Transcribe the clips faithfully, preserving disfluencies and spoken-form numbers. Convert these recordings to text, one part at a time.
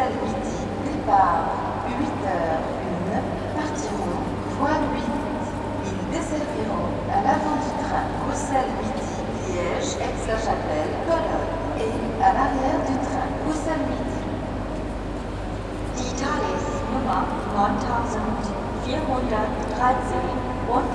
Bruxelles Midi, départ huit heures une, partiront voie huit. Ils desserviront à l'avant du train Bruxelles Midi, Liège, Aix-la-Chapelle, Cologne et à l'arrière du train Bruxelles Midi. Die Thalesnummer neuntausendvierhundertdreizehn und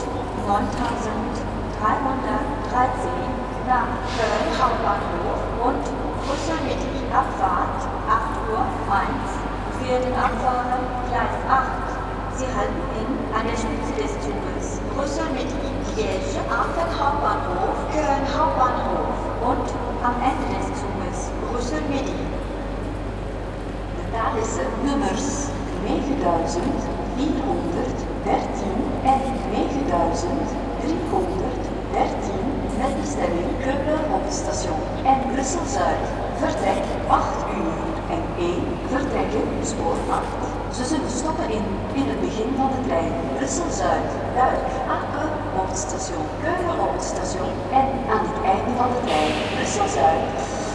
neuntausenddreihundertdreizehn nach Köln Hauptbahnhof und Brüssel Midi Abfahrt acht Uhr eins für den Abfahrer Gleis acht. Sie halten in an der Spitze des Zuges Brüssel Midi Liège am Hauptbahnhof Köln Hauptbahnhof und am Ende des Zuges Brüssel Midi. De Thalesse nummers negenduizend vierhonderddertien en negenduizend driehonderddertien met bestemming Keulen Hoofdstation en Brussel-Zuid. Vertrek acht uur en één vertrekken spoor acht. Ze zullen stoppen in, in het begin van de trein Brussel-Zuid, Luik, Aken, Hoofdstation, Keulen Hoofdstation en aan het einde van de trein Brussel-Zuid.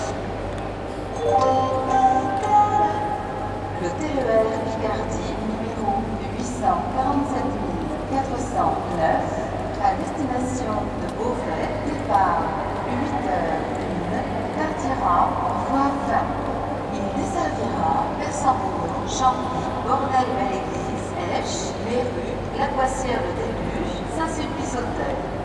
Le T E R Picardie numéro huit cent quarante-sept mille quatre cent neuf à destination de Beauvais, départ huit heures une, partira voie vingt. Il desservira Persambourg, Champy, Bordel-Belle-Église, Esch, Méru, La Poissière de Déluge, Saint-Sulpice-Auteuil.